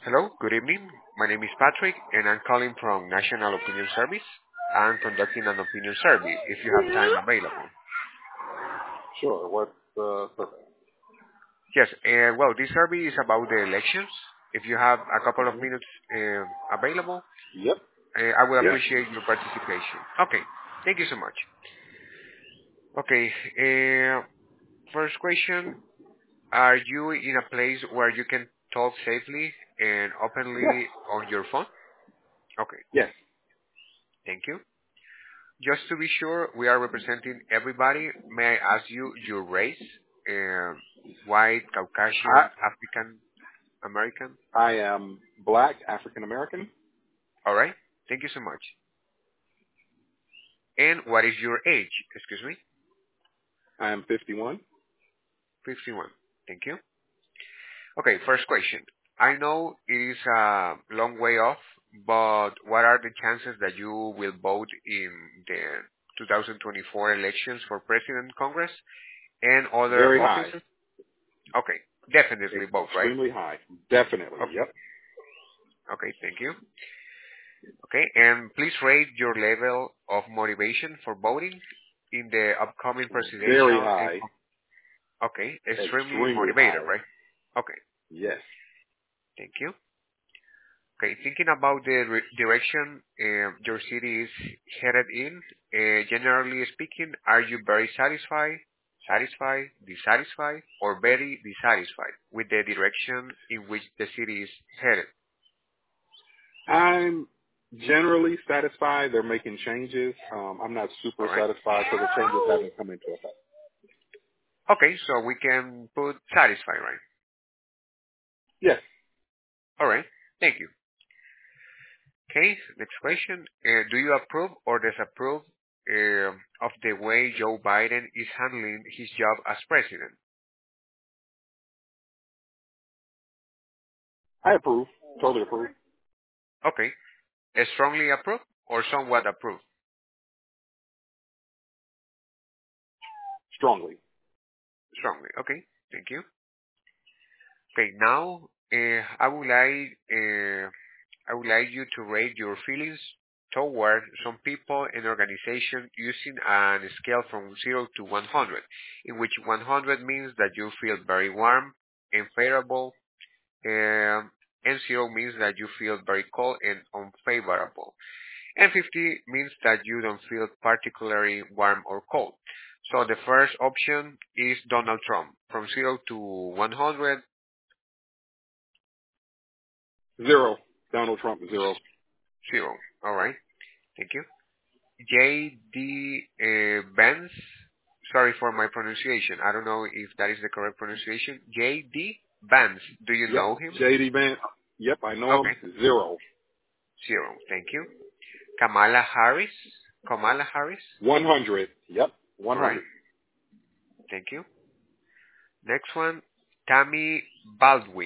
Hello, good evening. My name is Patrick, and I'm calling from National Opinion Service. I'm conducting an opinion survey if you have time available. Sure. What's the purpose? Yes, well, this survey is about the elections. If you have a couple of Hmm. minutes available, Yep. I will Yes. appreciate your participation. Okay, thank you so much. Okay, first question. Are you in a place where you can talk safely and Yes. openly on your phone? Okay, Yes. thank you. Just to be sure we are representing everybody, may I ask you your race? Um, White, I Caucasian, African, American? I am Black African American. All right. Thank you so much. And what is your age? Excuse me. I am 51. 51. Thank you. Okay, first question. I know it is a long way off, but what are the chances that you will vote in the 2024 elections for President, Congress, and other Very high. offices? Okay, definitely vote, right? Extremely high. Definitely. Okay, Yep. okay, thank you. Okay, and please rate your level of motivation for voting in the upcoming Very presidential and high. okay, extremely Extremely motivated, high. right? Okay, Yes. thank you. Okay, thinking about the direction your city is headed in, generally speaking, are you very satisfied, dissatisfied, or very dissatisfied with the direction in which the city is headed? I'm generally satisfied. They're making changes. I'm not All super right. satisfied because the changes haven't come into effect. Okay, so we can put satisfied, right? Yes. All right. Thank you. Okay, next question. Do you approve or disapprove of the way Joe Biden is handling his job as president? I approve. Totally approve. Okay. Strongly approve or somewhat approve? Strongly. Strongly. Okay. Thank you. Okay. Now, I would like you to rate your feelings toward some people and organization using a scale from 0 to 100, in which 100 means that you feel very warm and favorable, and 0 means that you feel very cold and unfavorable. And 50 means that you don't feel particularly warm or cold. So the first option is Donald Trump. From 0 to 100, Zero. Donald Trump. Zero. 0. All right. Thank you. J.D. Vance. Sorry for my pronunciation. I don't know if that is the correct pronunciation. J.D. Vance. Do you Yep. know him? J.D. Vance. Yep. I know him. Okay. Zero. 0. Thank you. Kamala Harris. Kamala Harris. 100. Yep. All right. 100. Thank you. Next one. Tammy Baldwin.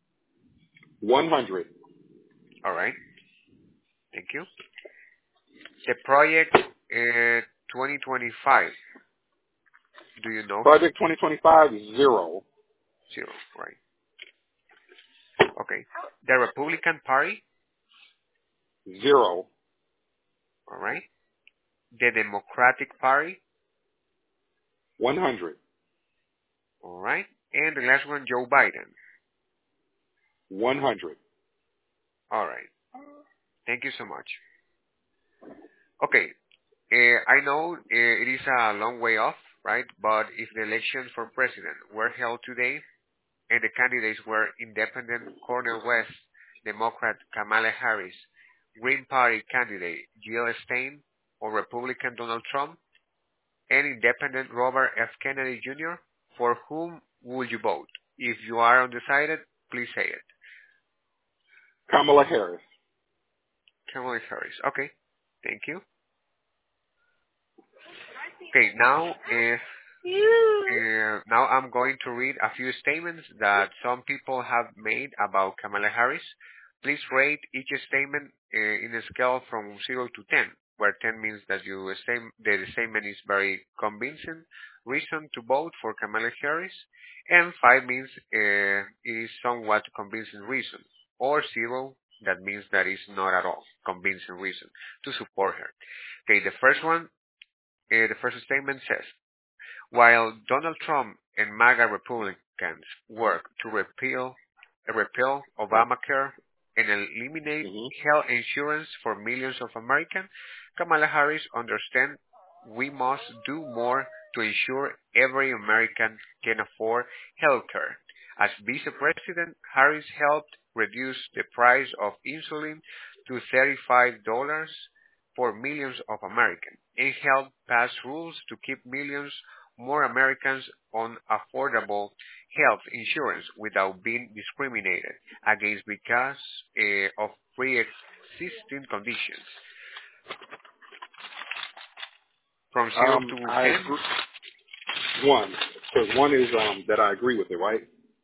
100. All right. Thank you. The project 2025. Do you know him? Project 2025. Zero. 0. Right. Okay. The Republican Party. Zero. All right. The Democratic Party. 100. All right. And the last one, Joe Biden. 100. All right. Thank you so much. Okay. I know it is a long way off, right? But if the elections for president were held today and the candidates were independent Cornel West, Democrat Kamala Harris, Green Party candidate Jill Stein, or Republican Donald Trump, and independent Robert F. Kennedy Jr., for whom would you vote? If you are undecided, please say it. Kamala Harris. Kamala Harris. Okay. Thank you. Okay, now I'm going to read a few statements that some people have made about Kamala Harris. Please rate each statement in a scale from 0 to 10, where 10 means that the statement is very convincing reason to vote for Kamala Harris, and 5 means it is somewhat convincing reason. or 0, that means that is not at all convincing reason to support her. Okay, the first statement says, while Donald Trump and MAGA Republicans work to repeal Obamacare and eliminate Hmm. health insurance for millions of Americans, Kamala Harris understands we must do more to ensure every American can afford health care. As Vice President, Harris helped reduce the price of insulin to $35 for millions of Americans and helped pass rules to keep millions more Americans on affordable health insurance without being discriminated against because of pre-existing conditions. From 0 to I 10, agree. One, because one is that I agree with it, right?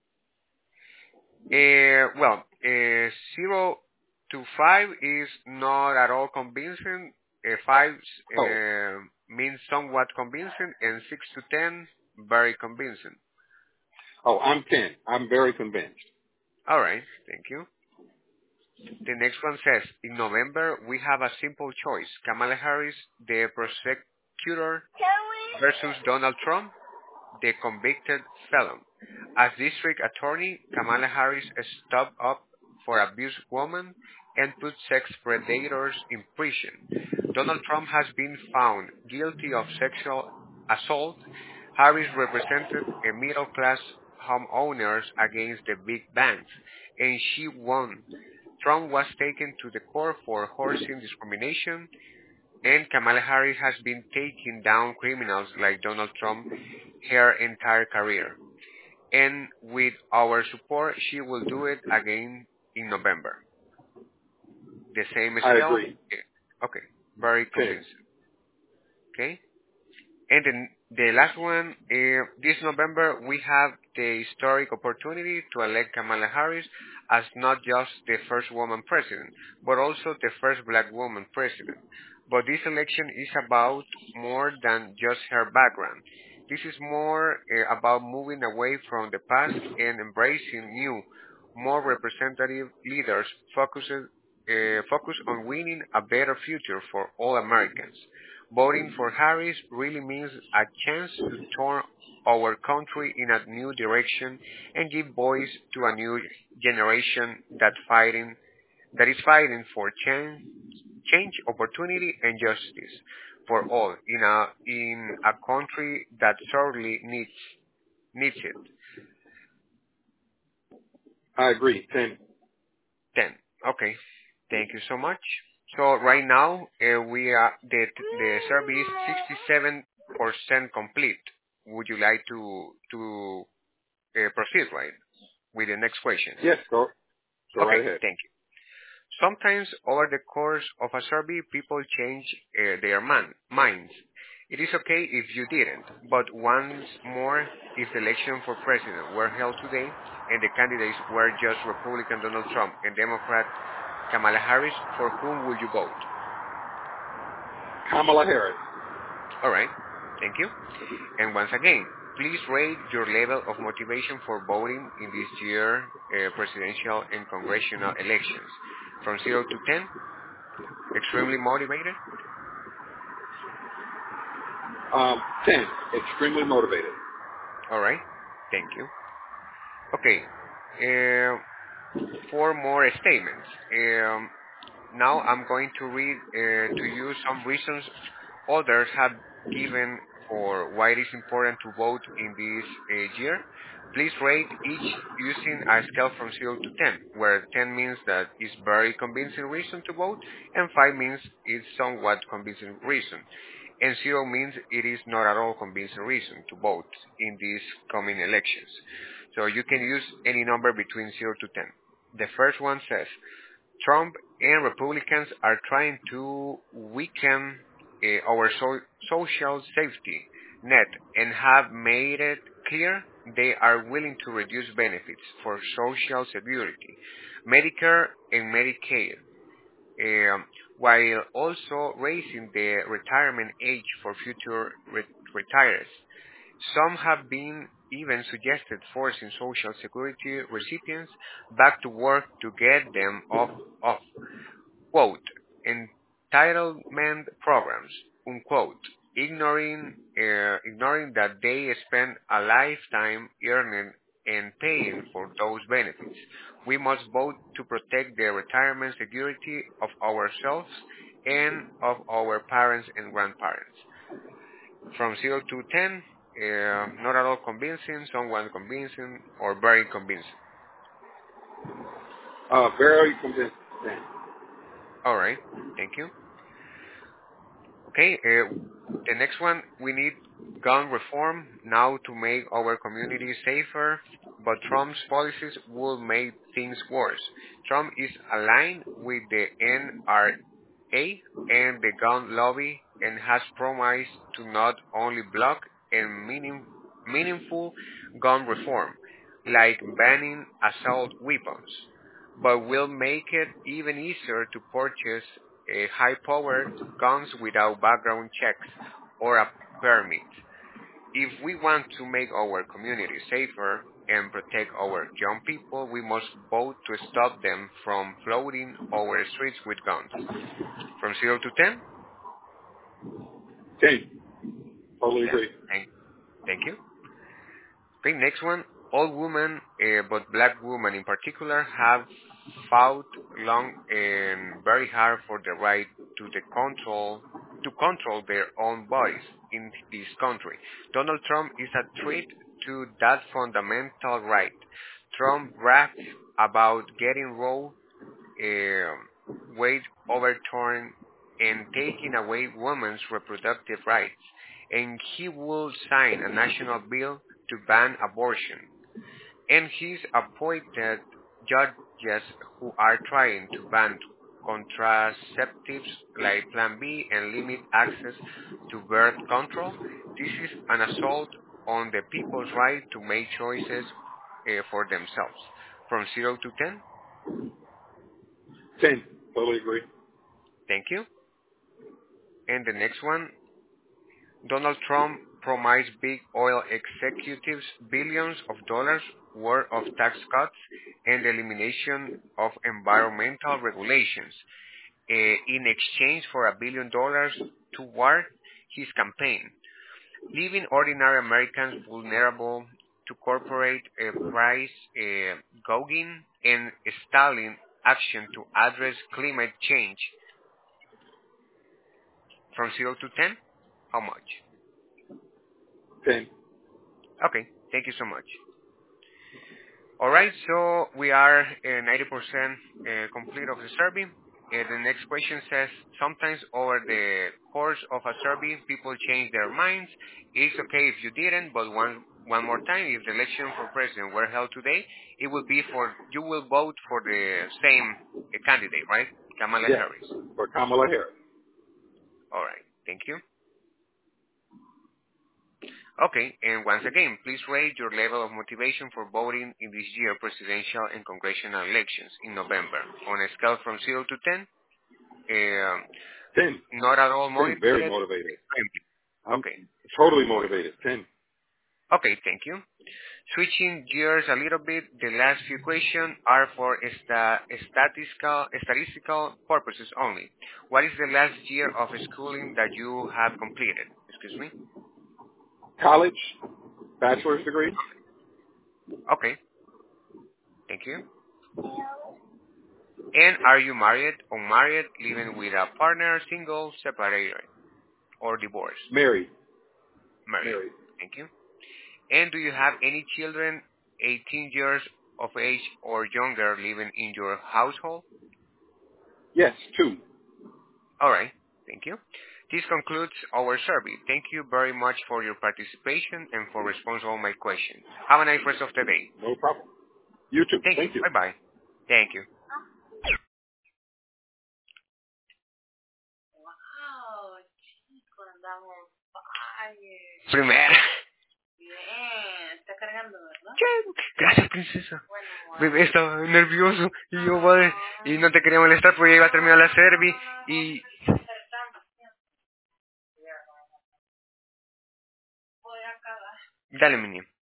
0 to 5 is not at all convincing. 5 Oh, means somewhat convincing, and 6 to 10, very convincing. I'm 10. I'm very convinced. All right, thank you. The next one says, in November, we have a simple choice. Kamala Harris, the prosecutor, versus Donald Trump, the convicted felon. As district attorney, Kamala Harris stood up for abused women and put sex predators in prison. Donald Trump has been found guilty of sexual assault. Harris represented a middle-class homeowners against the big banks, and she won. Trump was taken to the court for housing discrimination, and Kamala Harris has been taking down criminals like Donald Trump her entire career. And with our support, she will do it again in November. The same I scale? agree. Okay, very 10. convincing. Okay? And then the last one, this November, we have the historic opportunity to elect Kamala Harris as not just the first woman president, but also the first black woman president. But this election is about more than just her background. This is more about moving away from the past and embracing new, more representative leaders focus on winning a better future for all Americans. Voting for Harris really means a chance to turn our country in a new direction and give voice to a new generation that is fighting for change, opportunity, and justice for all in a country that sorely needs it. I agree. 10. 10. Okay. Thank you so much. So right now we are the survey is 67% complete. Would you like to proceed right with the next question? Yes, go Okay. right ahead. Thank you. Sometimes over the course of a survey, people change their minds. It is okay if you didn't, but once more, if the election for president were held today and the candidates were just Republican Donald Trump and Democrat Kamala Harris, for whom would you vote? Kamala Harris. All right. Thank you. And once again, please rate your level of motivation for voting in this year presidential and congressional elections. From 0 to 10, extremely motivated. 10. Extremely motivated. All right. Thank you. Okay. Four more statements. Now I'm going to read to you some reasons others have given for why it is important to vote in this year. Please rate each using a scale from 0 to 10, where 10 means that it's very convincing reason to vote, and 5 means it's somewhat convincing reason, and 0 means it is not at all convincing reason to vote in these coming elections. So you can use any number between 0 to 10. The first one says, Trump and Republicans are trying to weaken our social safety net and have made it clear they are willing to reduce benefits for Social Security, Medicare, and Medicaid, while also raising the retirement age for future retirees. Some have been even suggested forcing Social Security recipients back to work to get them off quote, entitlement programs, unquote, ignoring that they spend a lifetime earning and paying for those benefits. We must vote to protect the retirement security of ourselves and of our parents and grandparents. From 0 to 10, not at all convincing, somewhat convincing, or very convincing. Very convincing. All right, thank you. Okay, the next one, we need gun reform now to make our communities safer, but Trump's policies will make things worse. Trump is aligned with the NRA and the gun lobby and has promised to not only block and meaningful gun reform, like banning assault weapons, but will make it even easier to purchase high-powered guns without background checks or a permit. If we want to make our communities safer and protect our young people, we must vote to stop them from flooding our streets with guns. From 0 to 10? 10. Totally agree. Thank you. Okay, next one. All women, but black women in particular, have fought long and very hard for the right to control their own bodies in this country. Donald Trump is a threat to that fundamental right. Trump bragged about getting Roe Wade overturned and taking away women's reproductive rights, and he will sign a national bill to ban abortion. And he's appointed judges who are trying to ban contraceptives like Plan B and limit access to birth control. This is an assault on the people's right to make choices for themselves. From 0 to 10? 10. Totally agree. Thank you. And the next one, Donald Trump promised big oil executives billions of dollars worth of tax cuts and the elimination of environmental regulations in exchange for $1 billion toward his campaign, leaving ordinary Americans vulnerable to corporate price gouging and stalling action to address climate change. From 0 to 10, how much? 10. Okay, thank you so much. All right, so we are 90% complete of the survey. The next question says, sometimes over the course of a survey, people change their minds. It's okay if you didn't, but one more time, if the election for president were held today, it will be you will vote for the same candidate, right? Kamala Harris. For Kamala Harris. All right, thank you. Okay, and once again, please rate your level of motivation for voting in this year's presidential and congressional elections in November. On a scale from 0 to 10? 10. Not at all motivated? 10, very motivated. Okay. Totally motivated. 10. Okay, thank you. Switching gears a little bit, the last few questions are for statistical purposes only. What is the last year of schooling that you have completed? Excuse me? College, bachelor's degree. Okay. Thank you. And are you married, unmarried, living with a partner, single, separated, or divorced? Married. Married. Thank you. And do you have any children 18 years of age or younger living in your household? Yes, 2. All right. Thank you. This concludes our survey. Thank you very much for your participation and for responding to all my questions. Have a nice rest of the day. No problem. You too. Thank you. Bye-bye. Thank you. Wow, chico, andamos fire. Primera. Bien, está cargando, ¿verdad? Gracias, princesa. Bueno, Bebé, estaba nervioso y yo, madre, y no te quería molestar porque ya iba a terminar la survey y... Dale, mi niño.